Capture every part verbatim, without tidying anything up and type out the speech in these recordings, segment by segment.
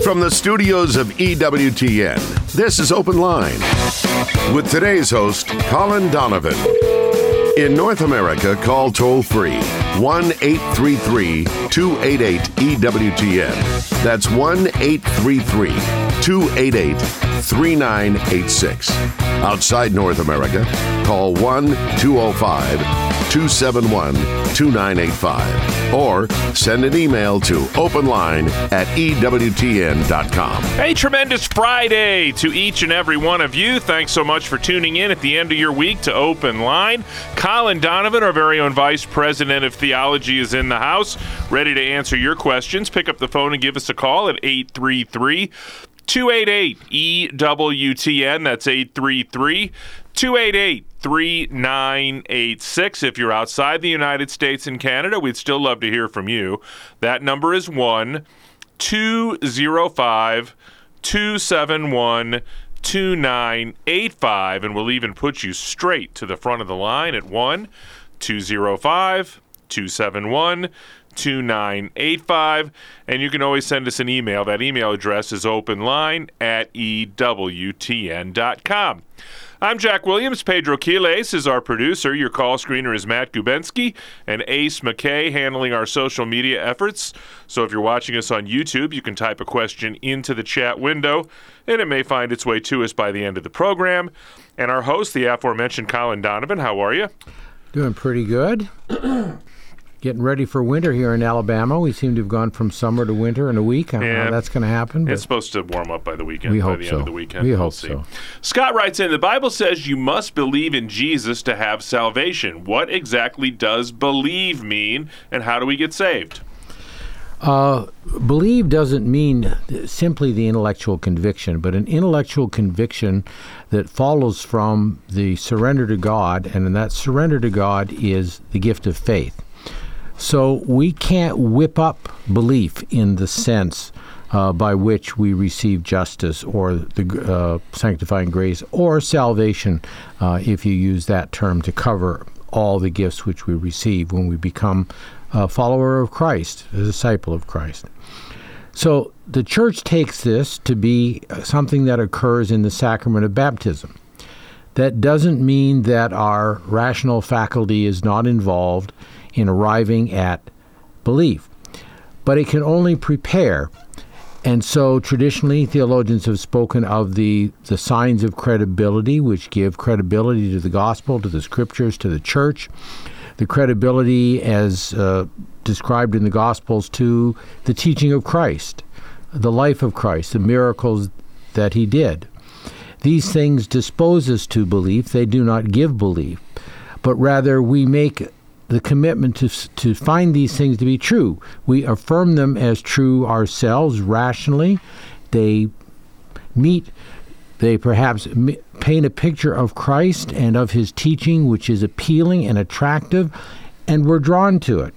From the studios of E W T N, this is Open Line with today's host, Colin Donovan. In North America, call toll-free one eight three three, two eight eight, E W T N. That's one eight three three, two eight eight, three nine eight six. Outside North America, call one two zero five, two seven one, two nine eight five or send an email to openline at E W T N dot com. A tremendous Friday to each and every one of you. Thanks so much for tuning in at the end of your week to Open Line. Colin Donovan, our very own Vice President of Theology, is in the house, ready to answer your questions. Pick up the phone and give us a call at eight three three, two eight eight, E W T N. That's eight three three, two eight eight, three nine eight six. If you're outside the United States and Canada, we'd still love to hear from you. That number is one two zero five, two seven one, two nine eight five, and we'll even put you straight to the front of the line at one two zero five, two seven one, two nine eight five, and you can always send us an email. That email address is openline at E W T N dot com. I'm Jack Williams. Pedro Quiles is our producer. Your call screener is Matt Gubensky, and Ace McKay handling our social media efforts. So if you're watching us on YouTube, you can type a question into the chat window, and it may find its way to us by the end of the program. And our host, the aforementioned Colin Donovan, how are you? Doing pretty good. Getting ready for winter here in Alabama. We seem to have gone from summer to winter in a week. I don't know how that's going to happen. It's supposed to warm up by the weekend. We by hope the so. end of the weekend. We we'll hope see. so. Scott writes in, the Bible says you must believe in Jesus to have salvation. What exactly does believe mean, and how do we get saved? Uh, believe doesn't mean simply the intellectual conviction, but an intellectual conviction that follows from the surrender to God, and that surrender to God is the gift of faith. So we can't whip up belief in the sense uh, by which we receive justice or the uh, sanctifying grace or salvation, uh, if you use that term to cover all the gifts which we receive when we become a follower of Christ, a disciple of Christ. So the church takes this to be something that occurs in the sacrament of baptism. That doesn't mean that our rational faculty is not involved in arriving at belief, but it can only prepare. And so traditionally, theologians have spoken of the, the signs of credibility, which give credibility to the gospel, to the scriptures, to the church. The credibility as uh, described in the Gospels to the teaching of Christ, the life of Christ, the miracles that he did. These things dispose us to belief. They do not give belief, but rather we make the commitment to to find these things to be true. We affirm them as true ourselves rationally. They meet, they perhaps paint a picture of Christ and of his teaching, which is appealing and attractive, and we're drawn to it.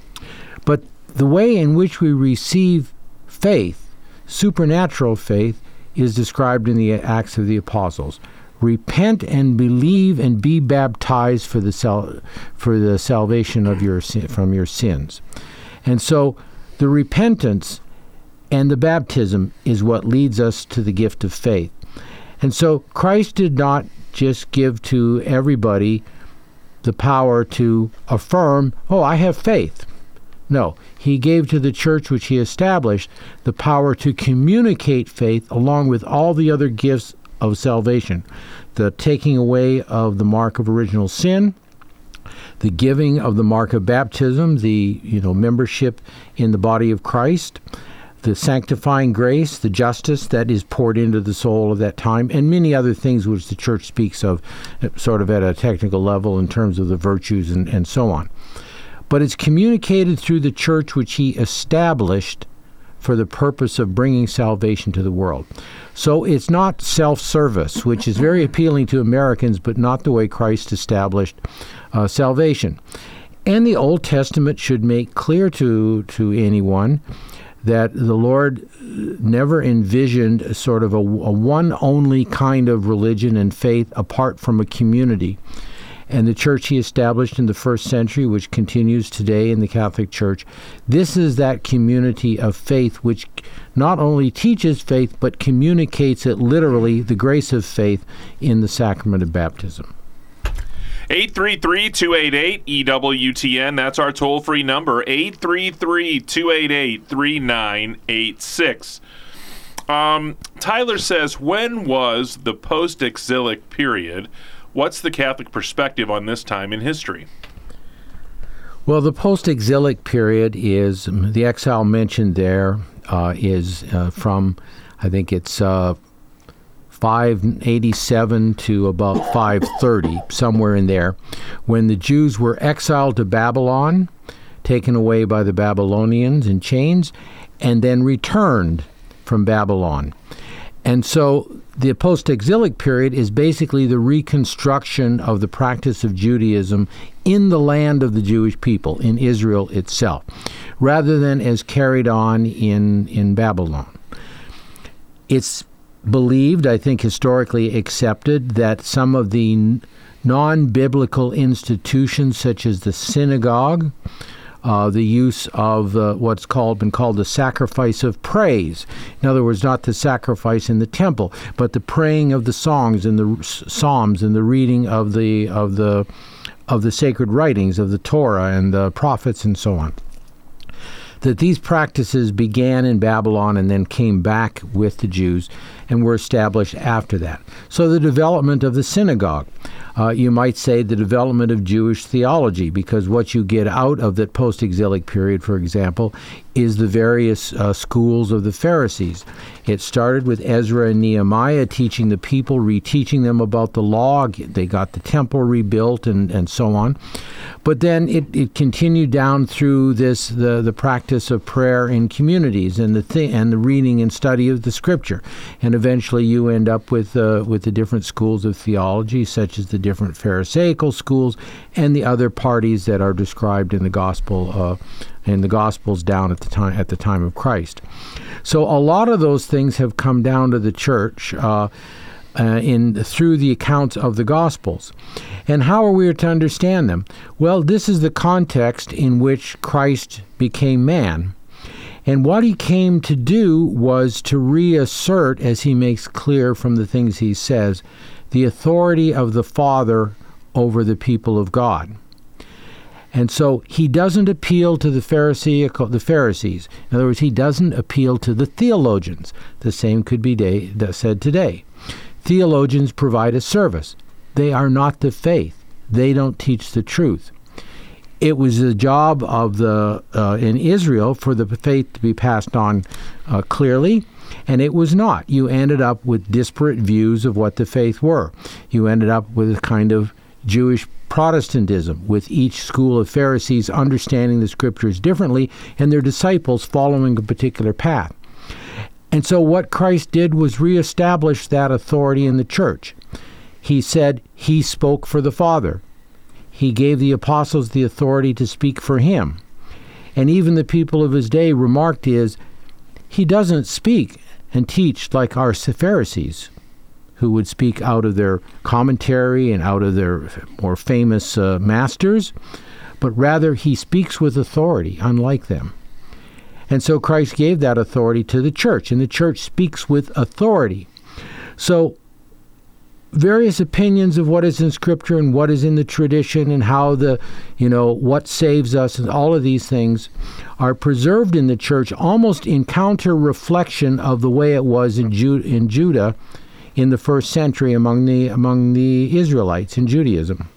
But the way in which we receive faith, supernatural faith, is described in the Acts of the Apostles. Repent and believe and be baptized for the sal- for the salvation of your sin- from your sins. And so the repentance and the baptism is what leads us to the gift of faith. And so Christ did not just give to everybody the power to affirm, oh, I have faith. No, he gave to the church which he established the power to communicate faith along with all the other gifts of salvation, the taking away of the mark of original sin, the giving of the mark of baptism, the you know membership in the body of Christ, the sanctifying grace, the justice that is poured into the soul of that time, and many other things which the church speaks of sort of at a technical level in terms of the virtues and, and so on. But it's communicated through the church which he established for the purpose of bringing salvation to the world. So it's not self-service, which is very appealing to Americans, but not the way Christ established uh, salvation. And the Old Testament should make clear to, to anyone that the Lord never envisioned sort of a, a one only kind of religion and faith apart from a community. and the church he established in the first century, which continues today in the Catholic Church. This is that community of faith which not only teaches faith, but communicates it literally, the grace of faith, in the sacrament of baptism. eight three three, two eight eight, E W T N. That's our toll-free number, eight three three, two eight eight, three nine eight six. Um, Tyler says, when was the post-exilic period? What's the Catholic perspective on this time in history? Well, the post-exilic period is, the exile mentioned there uh, is uh, from, I think it's uh, five eighty-seven to about five thirty, somewhere in there, when the Jews were exiled to Babylon, taken away by the Babylonians in chains, and then returned from Babylon. And so the post-exilic period is basically the reconstruction of the practice of Judaism in the land of the Jewish people, in Israel itself, rather than as carried on in, in Babylon. It's believed, I think historically accepted, that some of the non-biblical institutions such as the synagogue, Uh, the use of uh, what's called been called the sacrifice of praise. In other words, not the sacrifice in the temple, but the praying of the songs and the psalms and the reading of the of the of the sacred writings of the Torah and the prophets and so on. That these practices began in Babylon and then came back with the Jews and were established after that. So the development of the synagogue, uh, you might say the development of Jewish theology, because what you get out of that post-exilic period, for example, is the various uh, schools of the Pharisees. It started with Ezra and Nehemiah teaching the people, reteaching them about the law. They got the temple rebuilt and, and so on. But then it, it continued down through this the, the practice of prayer in communities and the th- and the reading and study of the Scripture. And eventually you end up with uh, with the different schools of theology, such as the different Pharisaical schools and the other parties that are described in the gospel uh, in the Gospels down at the time at the time of Christ. So a lot of those things have come down to the church uh, uh, in through the accounts of the Gospels. And how are we to understand them? Well, this is the context in which Christ became man. And what he came to do was to reassert, as he makes clear from the things he says, the authority of the Father over the people of God. And so he doesn't appeal to the Pharisaical, the Pharisees. In other words, he doesn't appeal to the theologians. The same could be day, said today. Theologians provide a service. They are not the faith. They don't teach the truth. It was the job of the uh, in Israel for the faith to be passed on uh, clearly, and it was not. You ended up with disparate views of what the faith were. You ended up with a kind of Jewish Protestantism, with each school of Pharisees understanding the Scriptures differently and their disciples following a particular path. And so what Christ did was reestablish that authority in the church. He said he spoke for the Father. He gave the apostles the authority to speak for him. And even the people of his day remarked is, he doesn't speak and teach like our Pharisees, who would speak out of their commentary and out of their more famous uh, masters, but rather he speaks with authority, unlike them. And so Christ gave that authority to the church, and the church speaks with authority. So various opinions of what is in Scripture and what is in the tradition and how the, you know, what saves us and all of these things are preserved in the church almost in counter-reflection of the way it was in, Ju- in Judah in the first century among the among the Israelites in Judaism.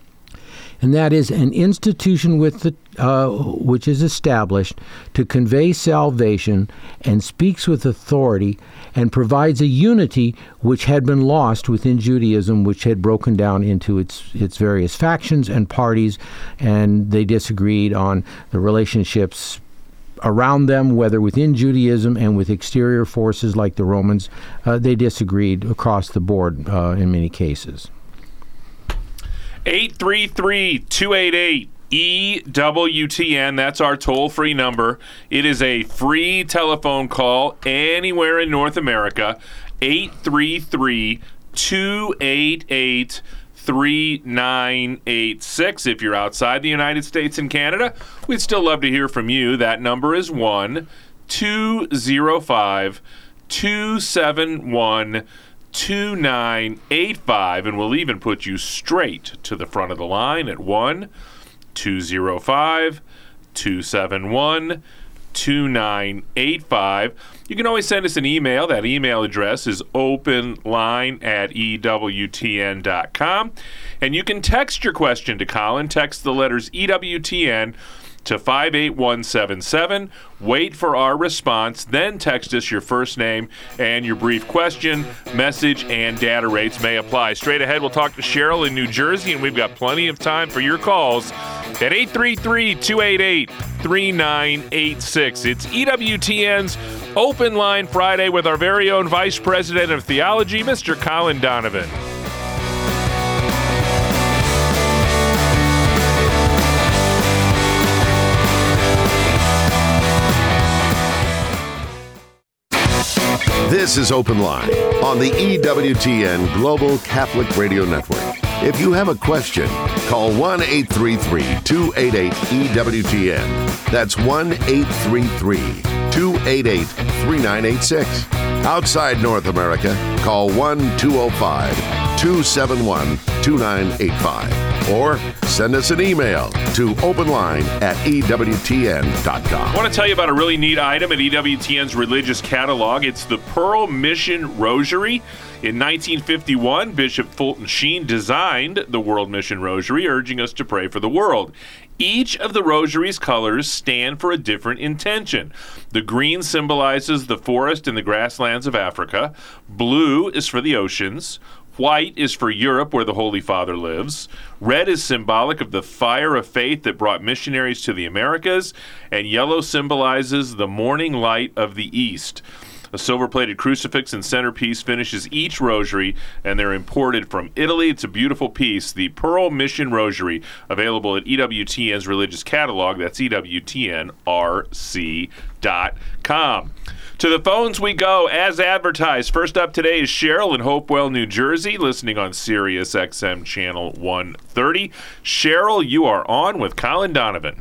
And that is an institution with the, uh, which is established to convey salvation and speaks with authority and provides a unity which had been lost within Judaism, which had broken down into its its various factions and parties, and they disagreed on the relationships around them, whether within Judaism and with exterior forces like the Romans. Uh, they disagreed across the board uh, in many cases. eight three three, two eight eight, E W T N, that's our toll-free number. It is a free telephone call anywhere in North America. eight three three, two eight eight, three nine eight six. If you're outside the United States and Canada, we'd still love to hear from you. That number is one two zero five two seven one two nine eight five, and we'll even put you straight to the front of the line at one two zero five two seven one two nine eight five. You can always send us an email. That email address is openline at E W T N dot com. And you can text your question to Colin. Text the letters E W T N to five eight one seven seven. Wait for our response. Then text us your first name and your brief question. Message and data rates may apply. Straight ahead, we'll talk to Cheryl in New Jersey, and we've got plenty of time for your calls at eight three three, two eight eight, three nine eight six. It's E W T N's Open Line Friday with our very own Vice President of Theology, Mister Colin Donovan. This is Open Line on the E W T N Global Catholic Radio Network. If you have a question, call one eight three three, two eight eight, E W T N. That's one eight three three, two eight eight, three nine eight six. Outside North America, call one two zero five, two seven one, two nine eight five. Or send us an email to openline at E W T N dot com. I want to tell you about a really neat item at E W T N's religious catalog. It's the Pearl Mission Rosary. In nineteen fifty-one, Bishop Fulton Sheen designed the World Mission Rosary, urging us to pray for the world. Each of the rosary's colors stand for a different intention. The green symbolizes the forest and the grasslands of Africa. Blue is for the oceans. White is for Europe, where the Holy Father lives. Red is symbolic of the fire of faith that brought missionaries to the Americas. And yellow symbolizes the morning light of the East. A silver-plated crucifix and centerpiece finishes each rosary, and they're imported from Italy. It's a beautiful piece. The Pearl Mission Rosary, available at E W T N's religious catalog. That's E W T N R C dot com. To the phones we go, as advertised. First up today is Cheryl in Hopewell, New Jersey, listening on Sirius X M Channel one thirty. Cheryl, you are on with Colin Donovan.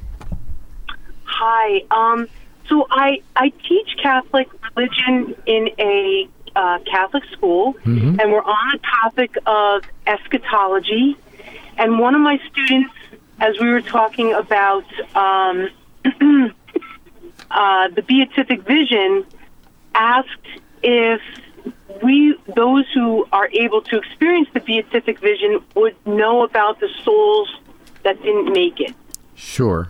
Hi. Um, so I, I teach Catholic religion in a uh, Catholic school, mm-hmm. and we're on the topic of eschatology. And one of my students, as we were talking about um, uh, the beatific vision, asked if we, those who are able to experience the beatific vision, would know about the souls that didn't make it. Sure.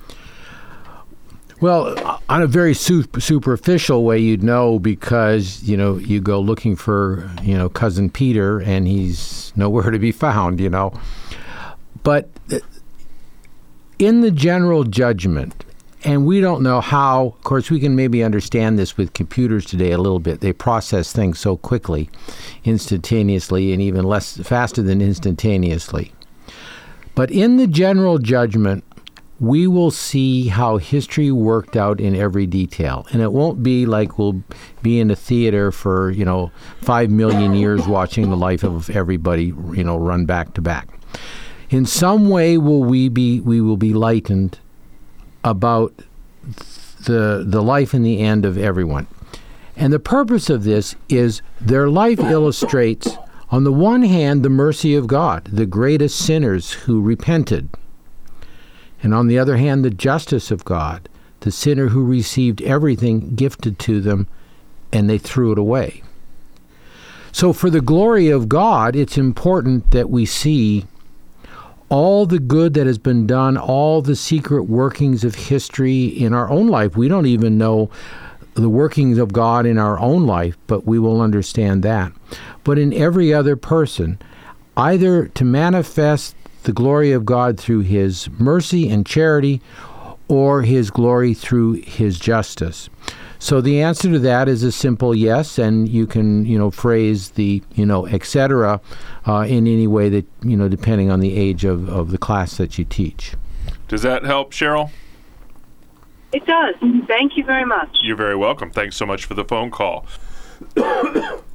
Well, on a very super, superficial way, you'd know because, you know, you go looking for, you know, Cousin Peter and he's nowhere to be found, you know. But in the general judgment, and we don't know how, of course, we can maybe understand this with computers today a little bit. They process things so quickly, instantaneously, and even less faster than instantaneously. But in the general judgment, we will see how history worked out in every detail. And it won't be like we'll be in a theater for, you know, five million years watching the life of everybody, you know, run back to back. In some way will we be we will be lightened about the the life and the end of everyone. And the purpose of this is their life illustrates, on the one hand, the mercy of God, the greatest sinners who repented. And on the other hand, the justice of God, the sinner who received everything gifted to them and they threw it away. So for the glory of God, it's important that we see all the good that has been done, all the secret workings of history in our own life. We don't even know the workings of God in our own life, but we will understand that. But in every other person, either to manifest the glory of God through his mercy and charity, or his glory through his justice. So the answer to that is a simple yes, and you can, you know, phrase the, you know, et cetera, uh, in any way that, you know, depending on the age of, of the class that you teach. Does that help, Cheryl? It does. Thank you very much. You're very welcome. Thanks so much for the phone call.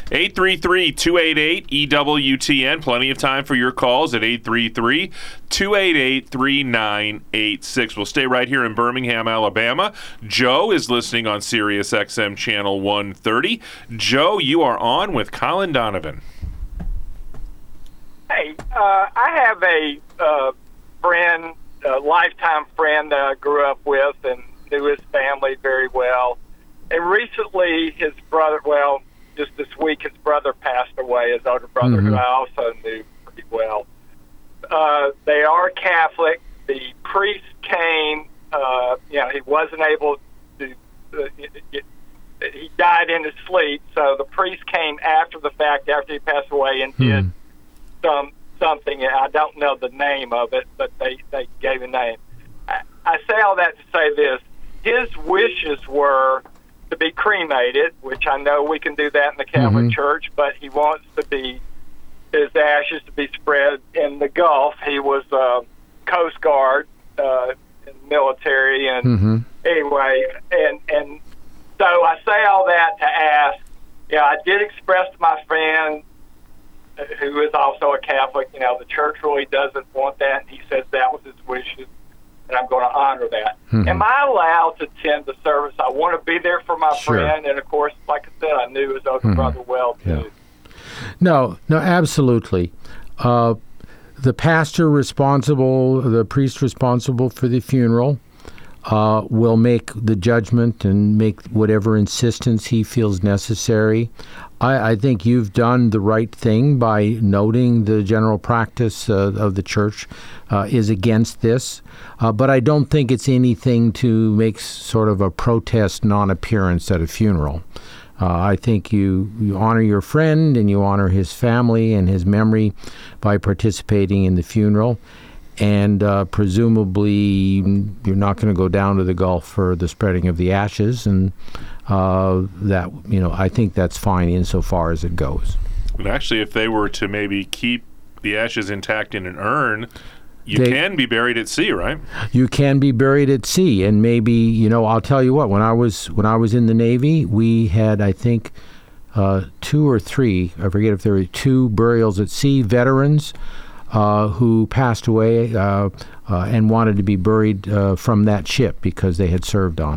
eight three three, two eight eight, E W T N. Plenty of time for your calls at eight three three, two eight eight, three nine eight six. We'll stay right here in Birmingham, Alabama. Joe is listening on Sirius X M Channel one thirty. Joe, you are on with Colin Donovan. Hey, uh, I have a uh, friend, a lifetime friend that I grew up with and knew his family very well. And recently his brother, well, just this week his brother passed away, his older brother, mm-hmm. who I also knew pretty well. Uh, they are Catholic. The priest came, uh, you know, he wasn't able to, uh, it, it, he died in his sleep, so the priest came after the fact, after he passed away, and mm-hmm. did some something. I don't know the name of it, but they, they gave a name. I, I say all that to say this. His wishes were to be cremated, which I know we can do that in the Catholic mm-hmm. Church, but he wants to be, his ashes to be spread in the Gulf. He was uh, Coast Guard uh, in the military, and mm-hmm. anyway, and, and so I say all that to ask, yeah, I did express to my friend, who is also a Catholic, you know, the church really doesn't want that, and he says that was his wishes, and I'm going to honor that. Mm-hmm. Am I allowed to attend the service? I want to be there for my sure. friend, and of course, like I said, I knew his older mm-hmm. brother well, too. Yeah. No, no, absolutely. Uh, the pastor responsible, the priest responsible for the funeral, uh, will make the judgment and make whatever insistence he feels necessary. I, I think you've done the right thing by noting the general practice uh, of the church uh, is against this, uh, but I don't think it's anything to make sort of a protest non-appearance at a funeral. Uh, I think you, you honor your friend and you honor his family and his memory by participating in the funeral. And uh, presumably you're not going to go down to the Gulf for the spreading of the ashes, and uh, that, you know, I think that's fine insofar as it goes. And actually, if they were to maybe keep the ashes intact in an urn, you they, can be buried at sea, right? You can be buried at sea, and maybe, you know, I'll tell you what. When I was when I was in the Navy, we had, I think, uh, two or three. I forget if there were two burials at sea, veterans. Uh, who passed away uh, uh, and wanted to be buried uh, from that ship because they had served on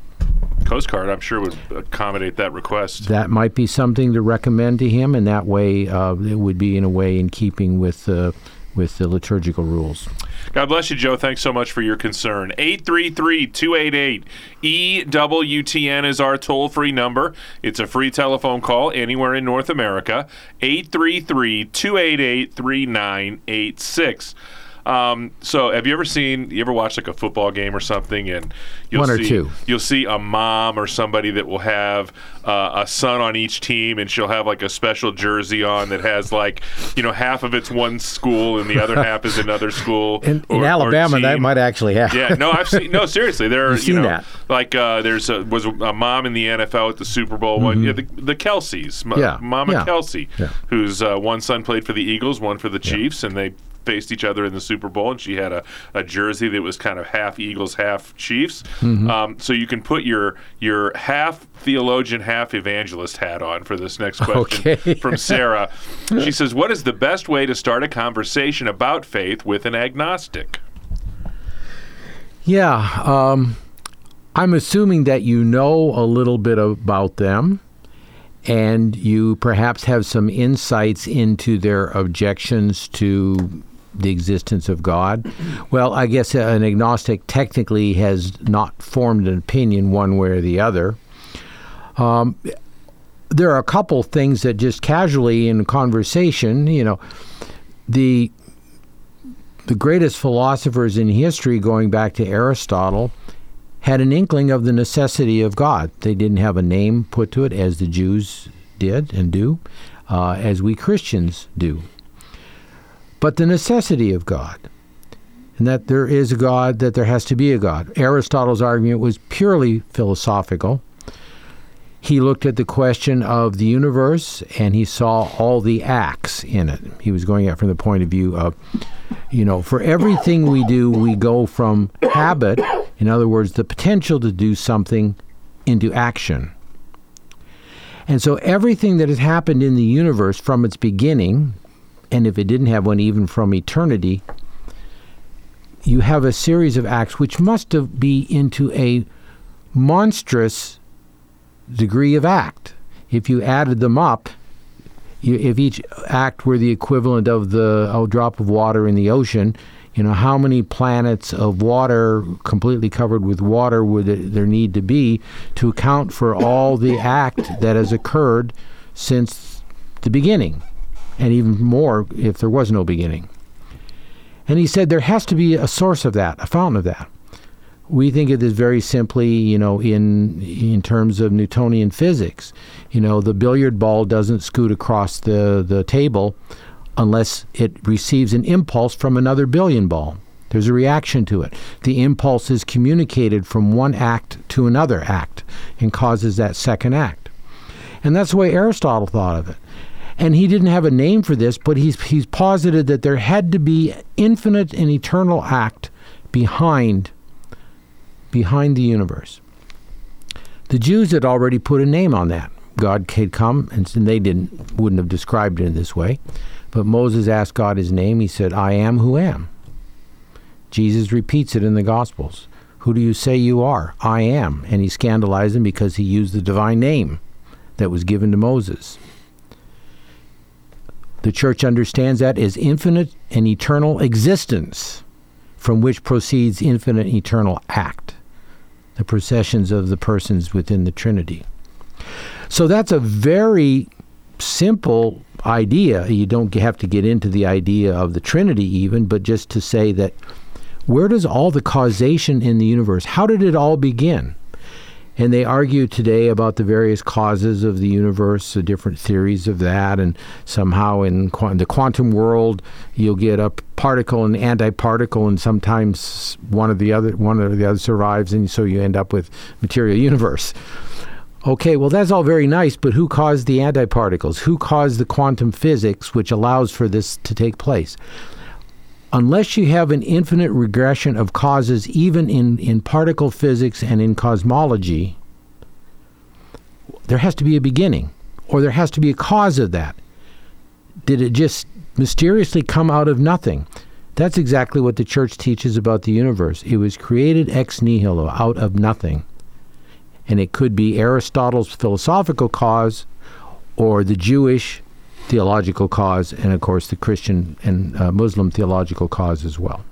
it. Coast Guard, I'm sure, would accommodate that request. That might be something to recommend to him, and that way uh, it would be in a way in keeping with uh, with the liturgical rules. God bless you, Joe. Thanks so much for your concern. eight three three, two eight eight, E W T N is our toll-free number. It's a free telephone call anywhere in North America. eight three three, two eight eight, three nine eight six. Um, so have you ever seen, you ever watch like a football game or something, and you'll One or see, two. you'll see a mom or somebody that will have uh, a son on each team, and she'll have like a special jersey on that has like, you know, half of it's one school and the other half is another school. In, or, in Alabama, that might actually happen. Yeah, no, I've seen, no, seriously, there are, You've you seen know, that. like uh, there's a, was a mom in the N F L at the Super Bowl Mm-hmm. one, yeah, the, the Kelseys, M- Yeah, Mama yeah, Kelsey, yeah. whose uh, one son played for the Eagles, one for the Chiefs, and they faced each other in the Super Bowl, and she had a, a jersey that was kind of half Eagles, half Chiefs. Mm-hmm. Um, so you can put your your half theologian, half evangelist hat on for this next question Okay. from Sarah. She says, what is the best way to start a conversation about faith with an agnostic? Yeah, um, I'm assuming that you know a little bit about them, and you perhaps have some insights into their objections to the existence of God. Well, I guess an agnostic technically has not formed an opinion one way or the other. Um, there are a couple things that just casually in conversation, you know, the the greatest philosophers in history, going back to Aristotle, had an inkling of the necessity of God. They didn't have a name put to it, as the Jews did and do, uh, as we Christians do. But the necessity of God, and that there is a God, that there has to be a God. Aristotle's argument was purely philosophical. He looked at the question of the universe, and he saw all the acts in it. He was going at from the point of view of, you know, for everything we do, we go from habit, in other words, the potential to do something, into action. And so everything that has happened in the universe from its beginning, and if it didn't have one, even from eternity, you have a series of acts which must have be into a monstrous degree of act. If you added them up, you, if each act were the equivalent of the a drop of water in the ocean, you know, how many planets of water, completely covered with water, would there need to be to account for all the act that has occurred since the beginning, and even more if there was no beginning. And he said there has to be a source of that, a fountain of that. We think of this very simply, you know, in in terms of Newtonian physics. You know, the billiard ball doesn't scoot across the, the table unless it receives an impulse from another billiard ball. There's a reaction to it. The impulse is communicated from one act to another act and causes that second act. And that's the way Aristotle thought of it. And he didn't have a name for this, but he's he's posited that there had to be infinite and eternal act behind behind the universe. The Jews had already put a name on that. God had come, and they didn't wouldn't have described it in this way. But Moses asked God his name. He said, I am who am. Jesus repeats it in the Gospels. Who do you say you are? I am. And he scandalized him because he used the divine name that was given to Moses. The church understands that as infinite and eternal existence, from which proceeds infinite and eternal act, the processions of the persons within the Trinity. So that's a very simple idea. You don't have to get into the idea of the Trinity even, but just to say that where does all the causation in the universe, how did it all begin? And they argue today about the various causes of the universe, the different theories of that, and somehow in qu- the quantum world, you'll get a particle and antiparticle, and sometimes one or the other, one or the other survives, and so you end up with material universe. Okay, well, that's all very nice, but who caused the antiparticles? Who caused the quantum physics which allows for this to take place? Unless you have an infinite regression of causes, even in, in particle physics and in cosmology, there has to be a beginning, or there has to be a cause of that. Did it just mysteriously come out of nothing? That's exactly what the church teaches about the universe. It was created ex nihilo, out of nothing. And it could be Aristotle's philosophical cause, or the Jewish theological cause, and of course the Christian and uh, Muslim theological cause as well.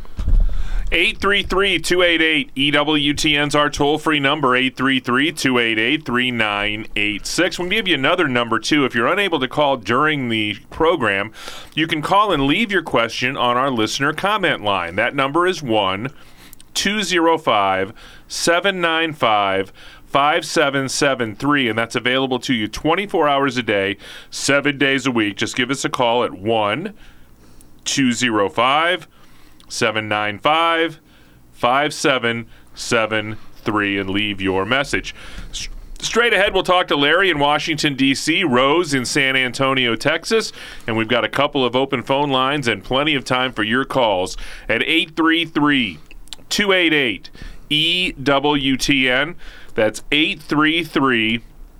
eight three three, two eight eight, E W T N's our toll-free number, eight three three, two eight eight, three nine eight six. We'll give you another number, too. If you're unable to call during the program, you can call and leave your question on our listener comment line. That number is one two zero five, seven nine five, five seven seven three, and that's available to you twenty-four hours a day, seven days a week. Just give us a call at one two zero five, seven nine five, five seven seven three and leave your message. S- straight ahead, we'll talk to Larry in Washington, D C, Rose in San Antonio, Texas, and we've got a couple of open phone lines and plenty of time for your calls at eight three three, two eight eight, E W T N. That's eight three three,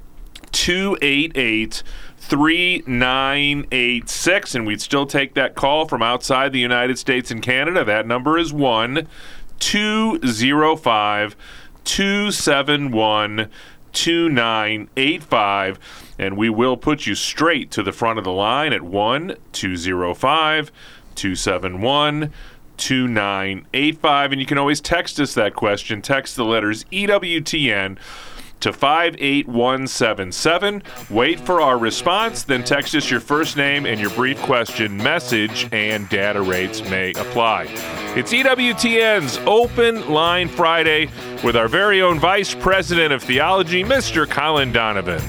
two eight eight, three nine eight six, and we'd still take that call from outside the United States and Canada. That number is one two zero five, two seven one, two nine eight five, and we will put you straight to the front of the line at one two zero five, two seven one, two nine eight five, and you can always text us that question. Text the letters E W T N to five eight one seven seven. Wait for our response, then text us your first name and your brief question. Message and data rates may apply. It's E W T N's Open Line Friday with our very own Vice President of Theology, Mister Colin Donovan.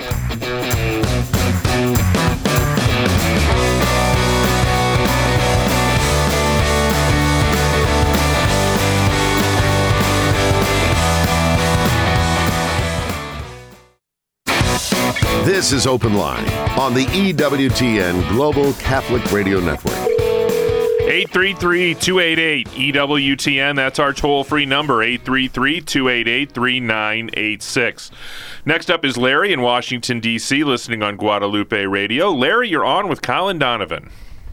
This is Open Line on the E W T N Global Catholic Radio Network. eight three three, two eight eight, E W T N. That's our toll-free number, eight three three, two eight eight, three nine eight six. Next up is Larry in Washington, D C, listening on Guadalupe Radio. Larry, you're on with Colin Donovan.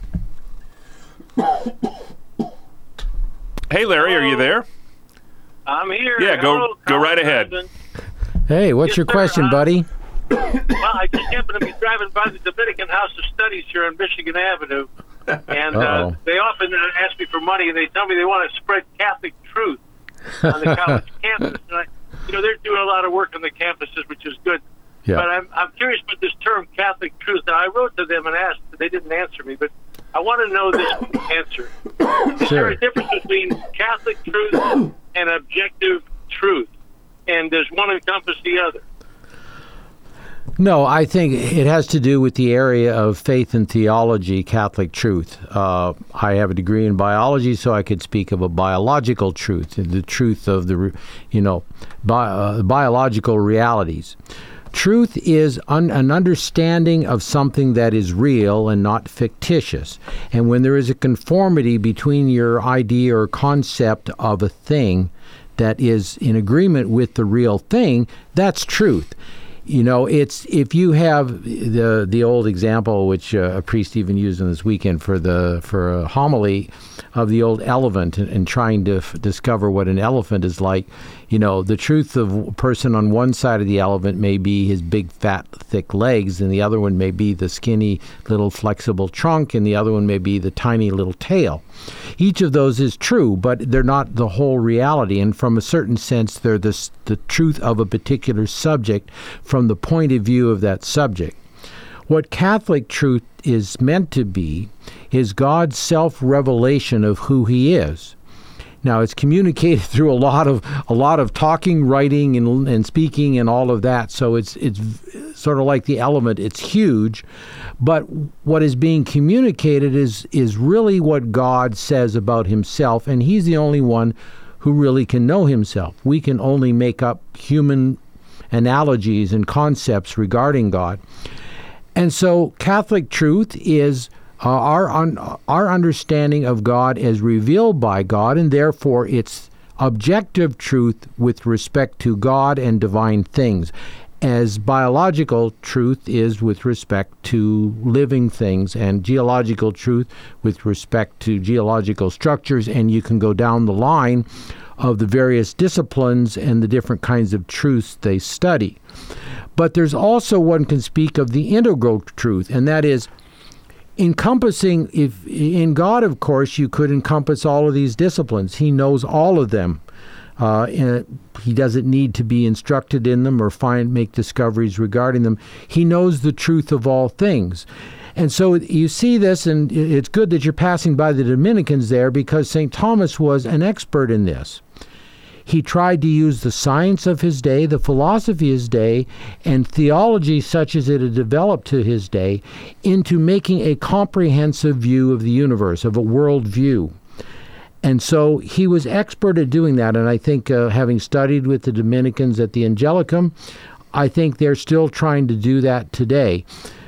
Hey, Larry, Hello. are you there? I'm here. Yeah, go Hello, go right Colin ahead. Donovan. Hey, what's Yes, your sir. question, Uh, buddy? Well, I just happened to be driving by the Dominican House of Studies here on Michigan Avenue, and uh, Uh-oh. they often uh, ask me for money, and they tell me they want to spread Catholic truth on the college campus. And I, you know, they're doing a lot of work on the campuses, which is good. Yeah. But I'm, I'm curious about this term Catholic truth. And I wrote to them and asked, but they didn't answer me. But I want to know this answer. Is there Sure. a difference between Catholic truth and objective truth? And does one encompass the other? No, I think it has to do with the area of faith and theology, Catholic truth. Uh, I have a degree in biology, so I could speak of a biological truth, the truth of the, you know, bi- uh, biological realities. Truth is un- an understanding of something that is real and not fictitious. And when there is a conformity between your idea or concept of a thing that is in agreement with the real thing, that's truth. You know, it's if you have the the old example, which uh, a priest even used on this weekend for the for a homily, of the old elephant and, and trying to f- discover what an elephant is like. You know, the truth of a person on one side of the elephant may be his big, fat, thick legs, and the other one may be the skinny, little, flexible trunk, and the other one may be the tiny little tail. Each of those is true, but they're not the whole reality, and from a certain sense, they're the, the truth of a particular subject from the point of view of that subject. What Catholic truth is meant to be is God's self-revelation of who He is. Now, it's communicated through a lot of a lot of talking, writing, and and speaking, and all of that. So it's it's sort of like the elephant. It's huge, but what is being communicated is is really what God says about Himself, and He's the only one who really can know Himself. We can only make up human analogies and concepts regarding God. And so Catholic truth is uh, our un- our understanding of God as revealed by God, and therefore it's objective truth with respect to God and divine things, as biological truth is with respect to living things, and geological truth with respect to geological structures, and you can go down the line of the various disciplines and the different kinds of truths they study. But there's also, one can speak of the integral truth, and that is encompassing, if in God, of course, you could encompass all of these disciplines. He knows all of them. Uh, and he doesn't need to be instructed in them or find make discoveries regarding them. He knows the truth of all things. And so you see this, and it's good that you're passing by the Dominicans there, because Saint Thomas was an expert in this. He tried to use the science of his day, the philosophy of his day, and theology such as it had developed to his day into making a comprehensive view of the universe, of a world view. And so he was expert at doing that, and I think uh, having studied with the Dominicans at the Angelicum, I think they're still trying to do that today.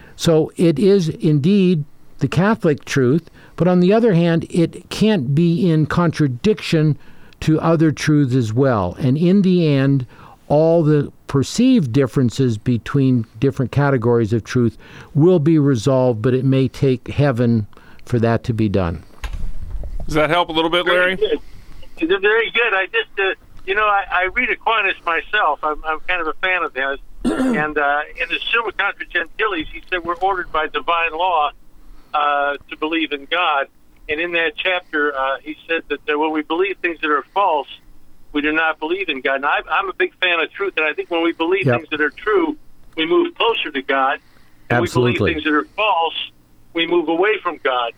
So it is indeed the Catholic truth, but on the other hand, it can't be in contradiction to other truths as well. And in the end, all the perceived differences between different categories of truth will be resolved, but it may take heaven for that to be done. Does that help a little bit, Larry? Very good. Very good. I just, uh, you know, I, I read Aquinas myself. I'm, I'm kind of a fan of his. And uh, in the Summa Contra Gentiles, he said we're ordered by divine law uh, to believe in God. And in that chapter, uh, he said that uh, when we believe things that are false, we do not believe in God. And I, I'm a big fan of truth, and I think when we believe Yep. things that are true, we move closer to God. And Absolutely. we believe things that are false, we move away from God.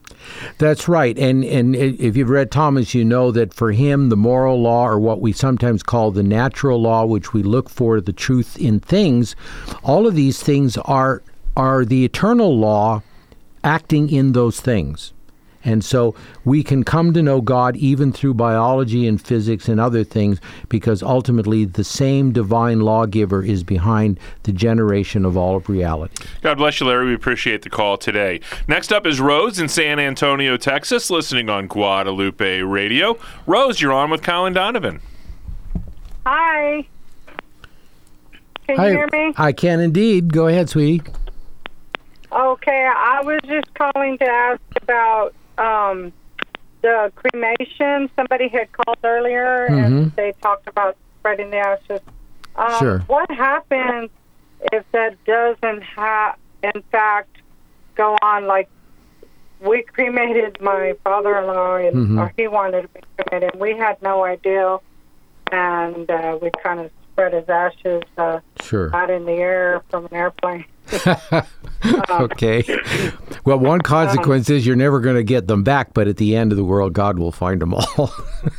That's right. And and if you've read Thomas, you know that for him, the moral law, or what we sometimes call the natural law, which we look for the truth in things, all of these things are are the eternal law acting in those things. And so we can come to know God even through biology and physics and other things, because ultimately the same divine lawgiver is behind the generation of all of reality. God bless you, Larry. We appreciate the call today. Next up is Rose in San Antonio, Texas, listening on Guadalupe Radio. Rose, you're on with Colin Donovan. Hi. Can Hi. you hear me? I can indeed. Go ahead, sweetie. Okay, I was just calling to ask about um, the cremation. Somebody had called earlier, Mm-hmm. and they talked about spreading the ashes. Um, Sure. What happens if that doesn't, ha- in fact, go on? Like, we cremated my father-in-law, and Mhm. or he wanted to be cremated, and we had no idea, and uh, we kind of spread his ashes uh, Sure. out in the air from an airplane. Okay. Well, one consequence is you're never going to get them back, but at the end of the world, God will find them all.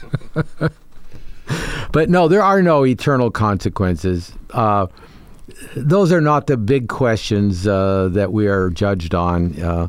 But no, there are no eternal consequences. Uh, those are not the big questions uh, that we are judged on. Uh,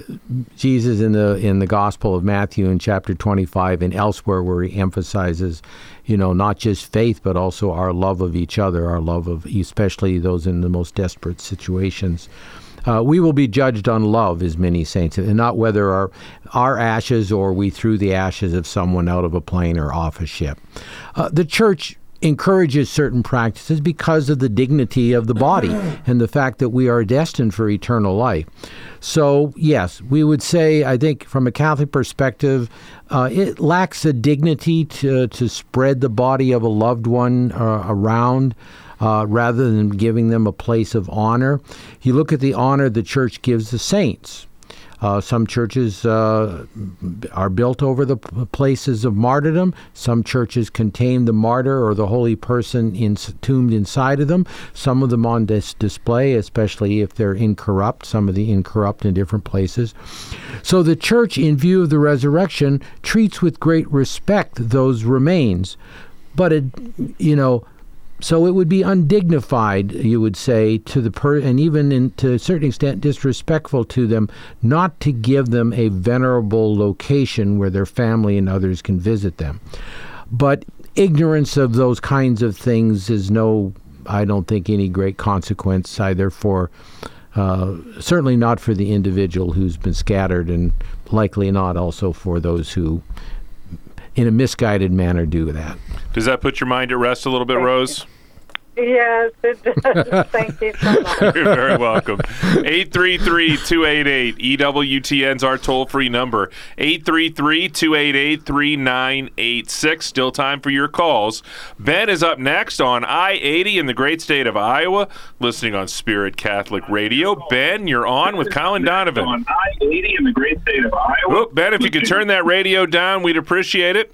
Jesus in the in the Gospel of Matthew in chapter twenty-five and elsewhere, where he emphasizes, you know, not just faith, but also our love of each other, our love of especially those in the most desperate situations. Uh, we will be judged on love, as many saints, and not whether our our ashes or we threw the ashes of someone out of a plane or off a ship. Uh, the church encourages certain practices because of the dignity of the body and the fact that we are destined for eternal life. So, yes, we would say, I think, from a Catholic perspective, uh, it lacks a dignity to, to spread the body of a loved one uh, around, uh, rather than giving them a place of honor. You look at the honor the church gives the saints. Uh, some churches uh, are built over the p- places of martyrdom. Some churches contain the martyr or the holy person entombed inside of them. Some of them on this display, especially if they're incorrupt, some of the incorrupt in different places. So the church, in view of the resurrection, treats with great respect those remains. But, it, you know, so it would be undignified, you would say, to the per, and even in, to a certain extent disrespectful to them, not to give them a venerable location where their family and others can visit them. But ignorance of those kinds of things is no, I don't think, any great consequence either for, uh, certainly not for the individual who's been scattered, and likely not also for those who, in a misguided manner, do that. Does that put your mind at rest a little bit, Rose? Yes, it does. Thank you so much. You're very welcome. eight three three, two eight eight, E W T N's our toll-free number. eight three three, two eight eight, three nine eight six. Still time for your calls. Ben is up next on I eighty in the great state of Iowa, listening on Spirit Catholic Radio. Ben, you're on with Colin Donovan. On I eighty in the great state of Iowa. Oh, Ben, if you could turn that radio down, we'd appreciate it.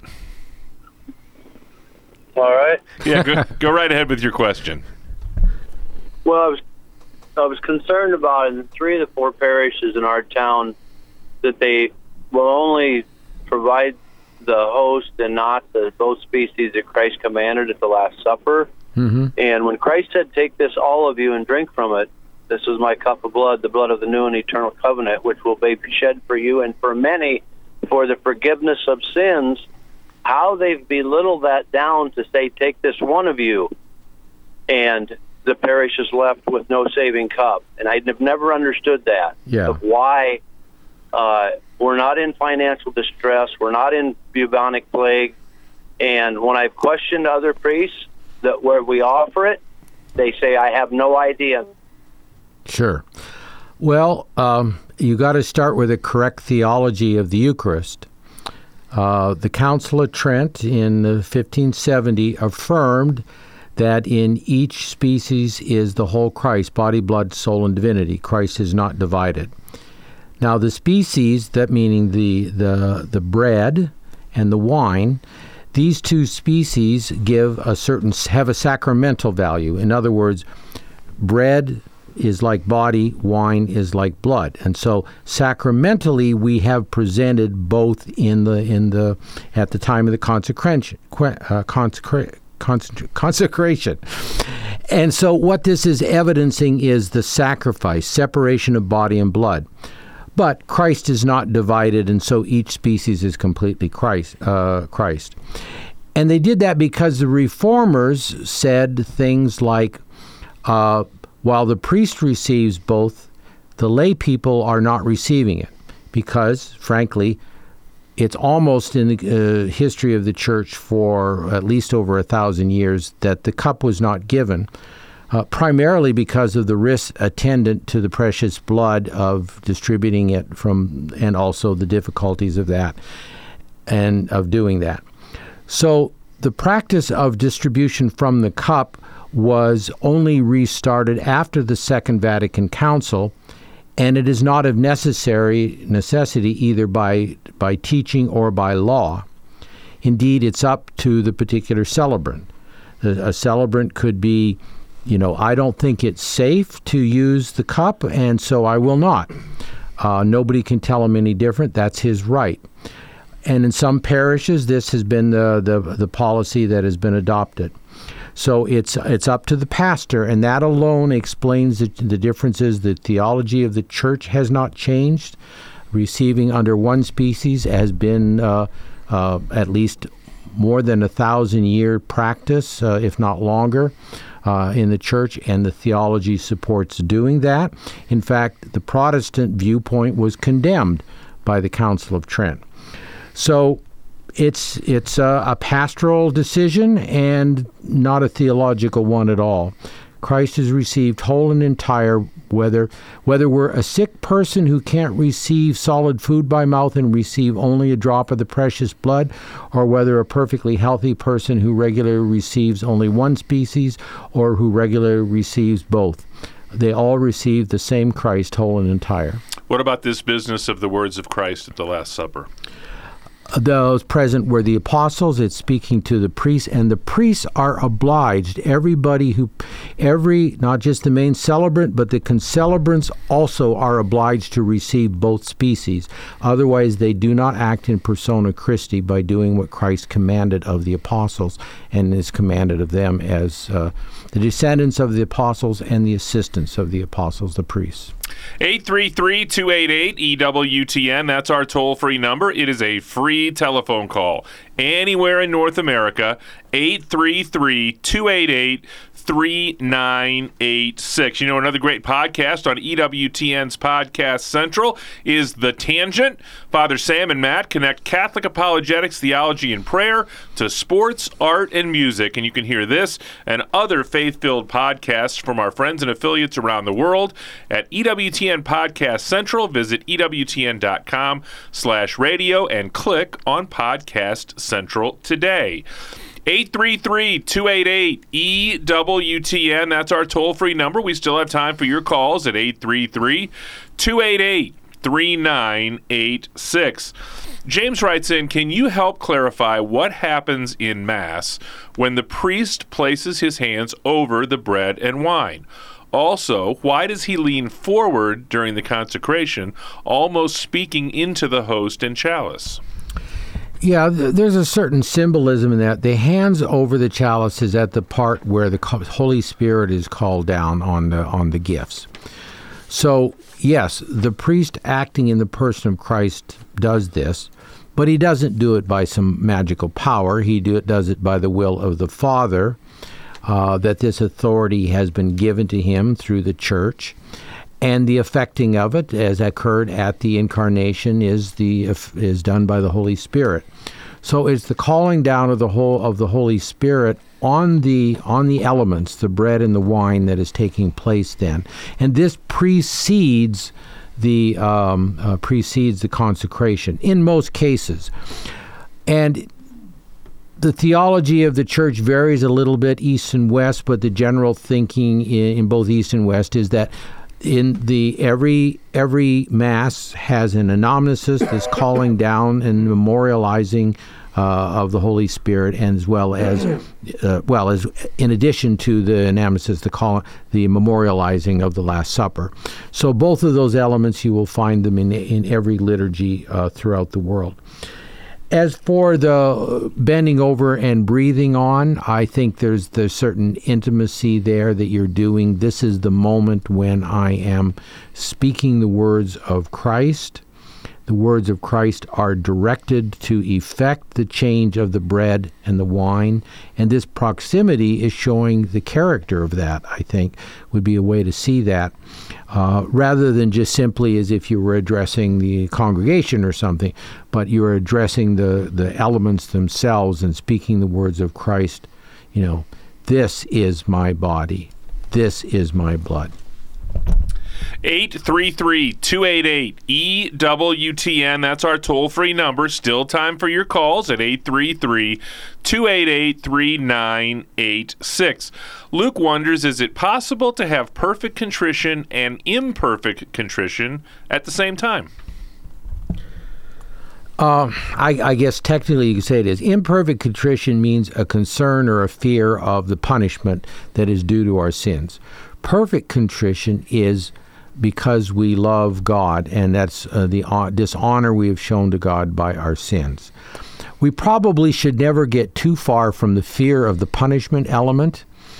All right. Yeah, go, go right ahead with your question. Well, I was I was concerned about in three of the four parishes in our town that they will only provide the host and not the those species that Christ commanded at the Last Supper. Mm-hmm. And when Christ said, "Take this, all of you, and drink from it," this is my cup of blood, the blood of the new and eternal covenant, which will be shed for you and for many for the forgiveness of sins. How they've belittled that down to say, "Take this, one of you," and the parish is left with no saving cup. And I've never understood that. Yeah. Of why uh, we're not in financial distress, we're not in bubonic plague, and when I've questioned other priests that where we offer it, they say, "I have no idea." Sure. Well, um, you got to start with a correct theology of the Eucharist. Uh, the Council of Trent in uh, fifteen seventy affirmed that in each species is the whole Christ, body, blood, soul, and divinity. Christ is not divided. Now, the species, that meaning the the the bread and the wine, these two species give a certain have a sacramental value. In other words, bread is like body, wine is like blood, and so sacramentally we have presented both in the in the at the time of the consecration, uh, consecra- consecra- consecration. And so what this is evidencing is the sacrifice, separation of body and blood. But Christ is not divided, and so each species is completely Christ. Uh, Christ. And they did that because the reformers said things like, uh, while the priest receives both, the lay people are not receiving it. Because, frankly, it's almost in the uh, history of the church for at least over a thousand years that the cup was not given. Uh, primarily because of the risks attendant to the precious blood of distributing it from, and also the difficulties of that and of doing that. So the practice of distribution from the cup was only restarted after the Second Vatican Council, and it is not of necessary necessity either by by teaching or by law. Indeed, it's up to the particular celebrant. A celebrant could be, you know, I don't think it's safe to use the cup, and so I will not. Uh, nobody can tell him any different. That's his right. And in some parishes, this has been the, the, the policy that has been adopted. So it's it's up to the pastor, and that alone explains the, the differences. The theology of the church has not changed. Receiving under one species has been uh, uh, at least more than a thousand-year practice, uh, if not longer. Uh, in the church, and the theology supports doing that. In fact, the Protestant viewpoint was condemned by the Council of Trent. So it's it's a, a pastoral decision and not a theological one at all. Christ is received whole and entire, whether whether we're a sick person who can't receive solid food by mouth and receive only a drop of the precious blood, or whether a perfectly healthy person who regularly receives only one species or who regularly receives both. They all receive the same Christ whole and entire. What about this business of the words of Christ at the Last Supper? Those present were the apostles. It's speaking to the priests, and the priests are obliged. Everybody who, every, not just the main celebrant, but the concelebrants also are obliged to receive both species. Otherwise, they do not act in persona Christi by doing what Christ commanded of the apostles and is commanded of them as uh, the descendants of the apostles and the assistants of the apostles, the priests. eight three three, two eight eight, E W T N. That's our toll-free number. It is a free telephone call. Anywhere in North America, eight three three, two eight eight, three nine eight six. You know, another great podcast on E W T N's Podcast Central is The Tangent. Father Sam and Matt connect Catholic apologetics, theology, and prayer to sports, art, and music. And you can hear this and other faith-filled podcasts from our friends and affiliates around the world at E W T N Podcast Central. Visit E W T N dot com slash radio and click on Podcast Central today. eight three three, two eight eight, E W T N. That's our toll-free number. We still have time for your calls at eight three three, two eight eight, three nine eight six. James writes in, can you help clarify what happens in Mass when the priest places his hands over the bread and wine? Also, why does he lean forward during the consecration, almost speaking into the host and chalice? Yeah, th- there's a certain symbolism in that. The hands over the chalice is at the part where the Holy Spirit is called down on the on the gifts. So, yes, the priest acting in the person of Christ does this, but he doesn't do it by some magical power. He do it, does it by the will of the Father, uh, that this authority has been given to him through the Church. And the effecting of it, as occurred at the Incarnation, is the is done by the Holy Spirit. So it's the calling down of the whole of the Holy Spirit on the on the elements, the bread and the wine, that is taking place then, and this precedes the um, uh, precedes the consecration in most cases, and the theology of the Church varies a little bit east and west, but the general thinking in, in both east and west is that in the every every Mass has an anamnesis, this calling down and memorializing uh, of the Holy Spirit, and as well as uh, well as in addition to the anamnesis, the call, the memorializing of the Last Supper. So both of those elements, you will find them in in every liturgy uh, throughout the world. As for the bending over and breathing on, I think there's there's certain intimacy there that you're doing. This is the moment when I am speaking the words of Christ. The words of Christ are directed to effect the change of the bread and the wine. And this proximity is showing the character of that, I think, would be a way to see that. Uh, rather than just simply as if you were addressing the congregation or something, but you're addressing the, the elements themselves and speaking the words of Christ. You know, this is my body. This is my blood. eight three three, two eight eight, E W T N. That's our toll-free number. Still time for your calls at eight three three, two eight eight, three nine eight six. Luke wonders, is it possible to have perfect contrition and imperfect contrition at the same time? Uh, I, I guess technically you could say it is. Imperfect contrition means a concern or a fear of the punishment that is due to our sins. Perfect contrition is because we love God, and that's uh, the uh, dishonor we have shown to God by our sins. We probably should never get too far from the fear of the punishment element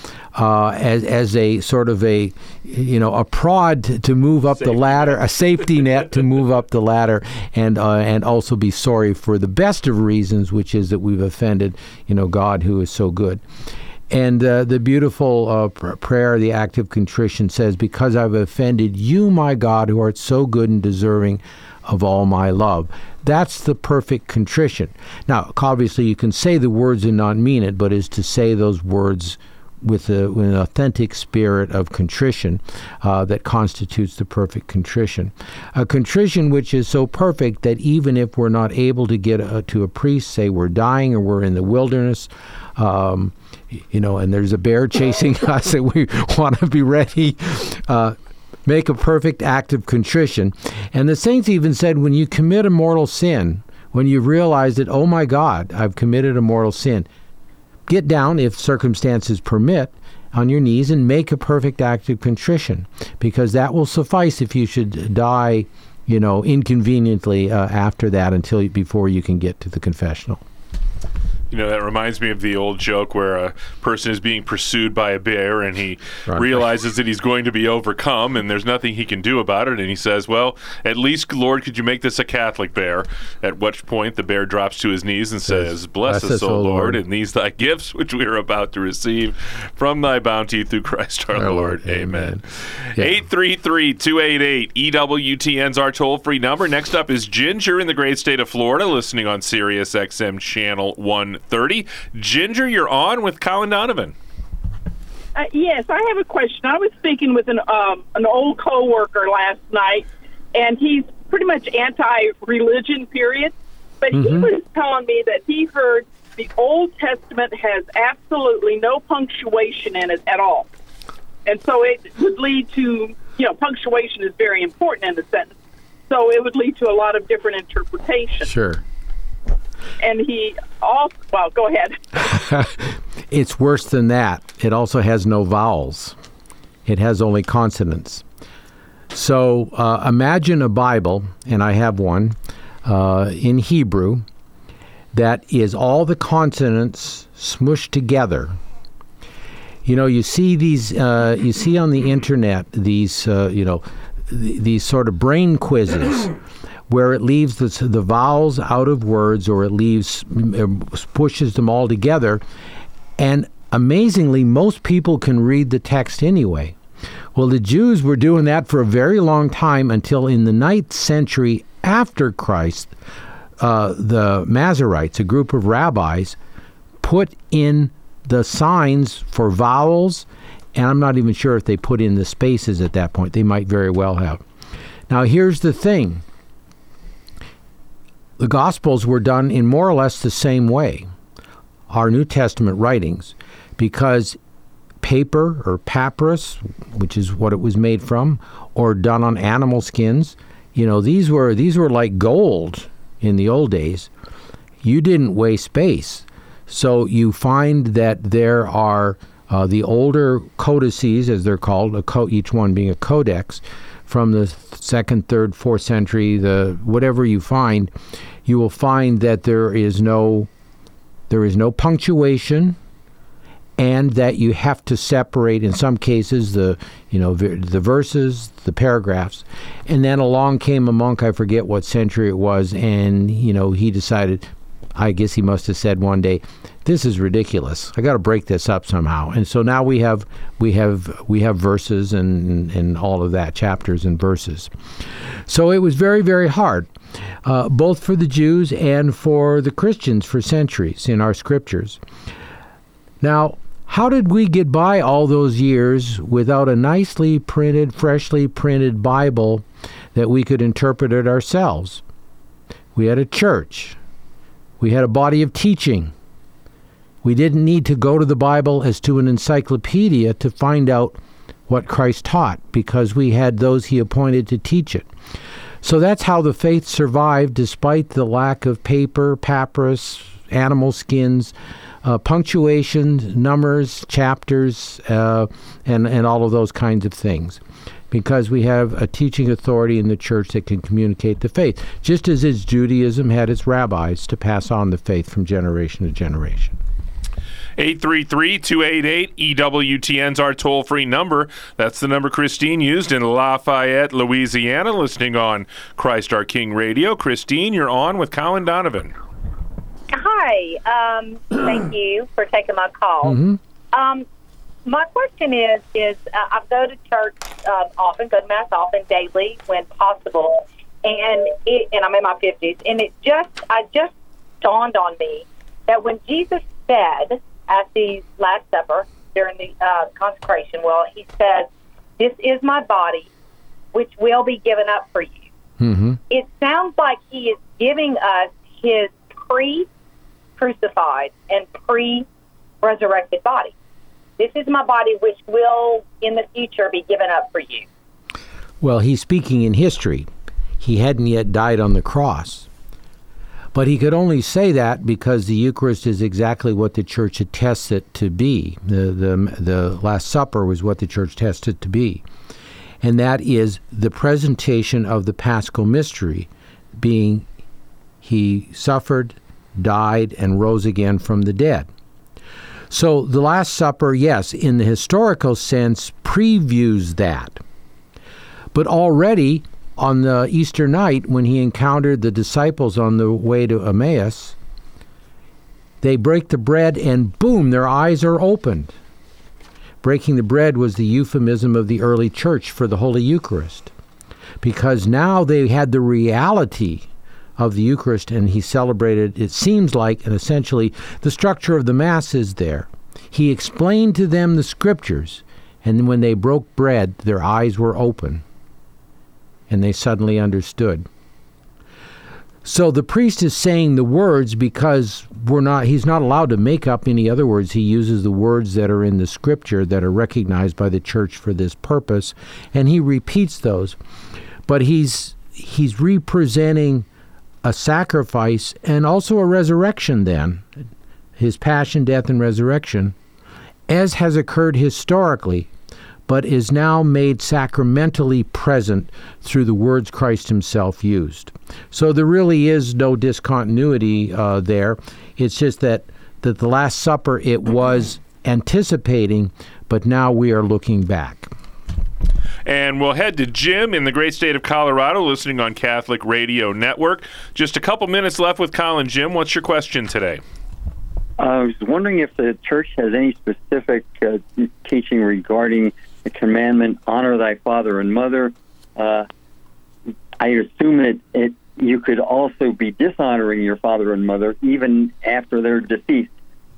uh, as as a sort of a, you know, a prod to, to move up safety the ladder, a safety net to move up the ladder, and uh, and also be sorry for the best of reasons, which is that we've offended, you know, God who is so good. And uh, the beautiful uh, pr- prayer, the act of contrition says, because I've offended you, my God, who art so good and deserving of all my love. That's the perfect contrition. Now, obviously, you can say the words and not mean it, but is to say those words with, a, with an authentic spirit of contrition uh, that constitutes the perfect contrition. A contrition which is so perfect that even if we're not able to get a, to a priest, say we're dying or we're in the wilderness, um, you know, and there's a bear chasing us and we want to be ready, uh, make a perfect act of contrition. And the saints even said, when you commit a mortal sin, when you realize that, oh my God, I've committed a mortal sin, get down, if circumstances permit, on your knees and make a perfect act of contrition, because that will suffice if you should die, you know, inconveniently uh, after that until before you can get to the confessional. You know, that reminds me of the old joke where a person is being pursued by a bear and he right. realizes that he's going to be overcome and there's nothing he can do about it. And he says, well, at least, Lord, could you make this a Catholic bear? At which point the bear drops to his knees and says, bless, bless us, O Lord, Lord, and these thy gifts which we are about to receive from thy bounty through Christ our, our Lord. Lord. Amen. Yeah. eight three three, two eight eight, E W T N's our toll-free number. Next up is Ginger in the great state of Florida, listening on Sirius X M channel one thirty. Ginger, you're on with Colin Donovan. Uh, yes, I have a question. I was speaking with an um, an old coworker last night, and he's pretty much anti-religion, period. But mm-hmm. he was telling me that he heard the Old Testament has absolutely no punctuation in it at all. And so it would lead to, you know, punctuation is very important in the sentence. So it would lead to a lot of different interpretations. Sure. And he also, well, go ahead. It's worse than that. It also has no vowels. It has only consonants. So uh, imagine a Bible, and I have one, uh, in Hebrew, that is all the consonants smushed together. You know, you see these, uh, you see on the internet these, uh, you know, th- these sort of brain quizzes where it leaves the, the vowels out of words, or it leaves, pushes them all together. And amazingly, most people can read the text anyway. Well, the Jews were doing that for a very long time until in the ninth century after Christ, uh, the Masoretes, a group of rabbis, put in the signs for vowels, and I'm not even sure if they put in the spaces at that point. They might very well have. Now, here's the thing. The Gospels were done in more or less the same way, our New Testament writings, because paper or papyrus, which is what it was made from, or done on animal skins, you know, these were these were like gold in the old days. You didn't waste space. So you find that there are uh, the older codices, as they're called, a co- each one being a codex, from the second, third, fourth century, the whatever you find, you will find that there is no there is no punctuation, and that you have to separate, in some cases, the you know the verses, the paragraphs. And then along came a monk, I forget what century it was, and you know he decided, I guess he must have said one day, this is ridiculous. I got to break this up somehow. And so now we have we have we have verses and and all of that, chapters and verses. So it was very, very hard, uh, both for the Jews and for the Christians for centuries in our scriptures. Now, how did we get by all those years without a nicely printed, freshly printed Bible that we could interpret it ourselves? We had a church. We had a body of teaching. We didn't need to go to the Bible as to an encyclopedia to find out what Christ taught, because we had those he appointed to teach it. So that's how the faith survived despite the lack of paper, papyrus, animal skins, uh, punctuation, numbers, chapters, uh, and, and all of those kinds of things. Because we have a teaching authority in the church that can communicate the faith, just as its Judaism had its rabbis to pass on the faith from generation to generation. eight three three, two eight eight, E W T N's our toll-free number. That's the number Christine used in Lafayette, Louisiana, listening on Christ Our King Radio. Christine, you're on with Colin Donovan. Hi. Um, thank you for taking my call. Mm-hmm. Um, my question is, is uh, I go to church uh, often, go to Mass often, daily, when possible, and it, and I'm in my fifties, and it just, I just dawned on me that when Jesus said at the Last Supper during the uh, consecration, well, he says, "This is my body, which will be given up for you." Mm-hmm. It sounds like he is giving us his pre-crucified and pre-resurrected body. This is my body, which will, in the future, be given up for you. Well, he's speaking in history. He hadn't yet died on the cross. But he could only say that because the Eucharist is exactly what the Church attests it to be. The, the, the Last Supper was what the Church attests it to be. And that is the presentation of the Paschal mystery, being he suffered, died, and rose again from the dead. So the Last Supper, yes, in the historical sense, previews that. But already on the Easter night, when he encountered the disciples on the way to Emmaus, they break the bread and boom, their eyes are opened. Breaking the bread was the euphemism of the early church for the Holy Eucharist, because now they had the reality of the Eucharist, and he celebrated, it seems like, and essentially the structure of the Mass is there. He explained to them the Scriptures, and when they broke bread, their eyes were open, and they suddenly understood. So the priest is saying the words because we're not, he's not allowed to make up any other words. He uses the words that are in the Scripture that are recognized by the Church for this purpose, and he repeats those. But he's he's representing a sacrifice and also a resurrection then, his passion, death, and resurrection, as has occurred historically, but is now made sacramentally present through the words Christ himself used. So there really is no discontinuity uh, there. It's just that, that the Last Supper, it was anticipating, but now we are looking back. And we'll head to Jim in the great state of Colorado, listening on Catholic Radio Network. Just a couple minutes left with Colin. Jim, what's your question today? I was wondering if the Church has any specific uh, teaching regarding the commandment, honor thy father and mother. Uh, I assume that it, you could also be dishonoring your father and mother even after they're deceased.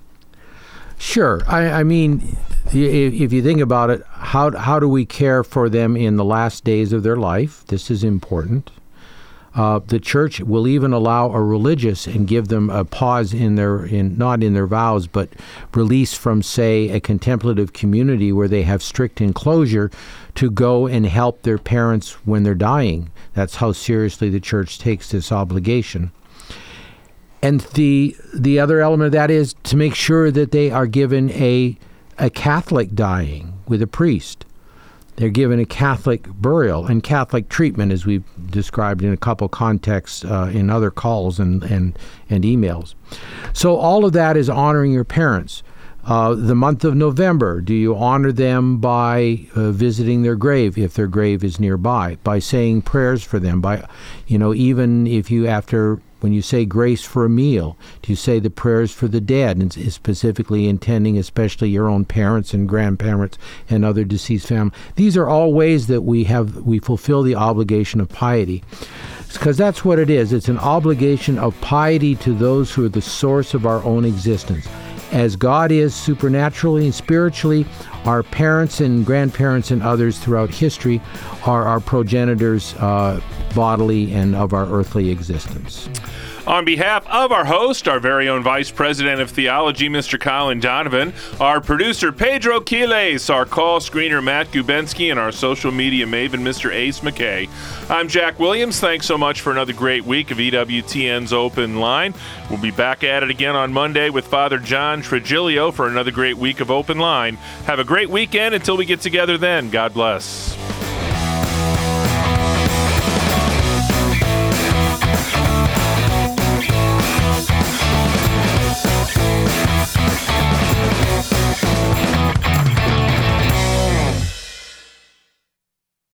Sure. I, I mean, if you think about it, how how do we care for them in the last days of their life? This is important. Uh, the Church will even allow a religious and give them a pause in their, in not in their vows, but release from, say, a contemplative community where they have strict enclosure to go and help their parents when they're dying. That's how seriously the Church takes this obligation. And the the other element of that is to make sure that they are given a a Catholic dying with a priest. they're given a Catholic burial and Catholic treatment, as we've described in a couple contexts uh, in other calls and, and, and emails. So all of that is honoring your parents. Uh, the month of November, do you honor them by uh, visiting their grave if their grave is nearby, by saying prayers for them, by, you know, even if you after, when you say grace for a meal, do you say the prayers for the dead, and specifically intending especially your own parents and grandparents and other deceased family? These are all ways that we have, we fulfill the obligation of piety. Because that's what it is. It's an obligation of piety to those who are the source of our own existence. As God is supernaturally and spiritually, our parents and grandparents and others throughout history are our progenitors uh, bodily and of our earthly existence. On behalf of our host, our very own Vice President of Theology, Mister Colin Donovan, our producer, Pedro Quiles, our call screener, Matt Gubensky, and our social media maven, Mister Ace McKay. I'm Jack Williams. Thanks so much for another great week of E W T N's Open Line. We'll be back at it again on Monday with Father John Trigilio for another great week of Open Line. Have a great weekend until we get together then. God bless.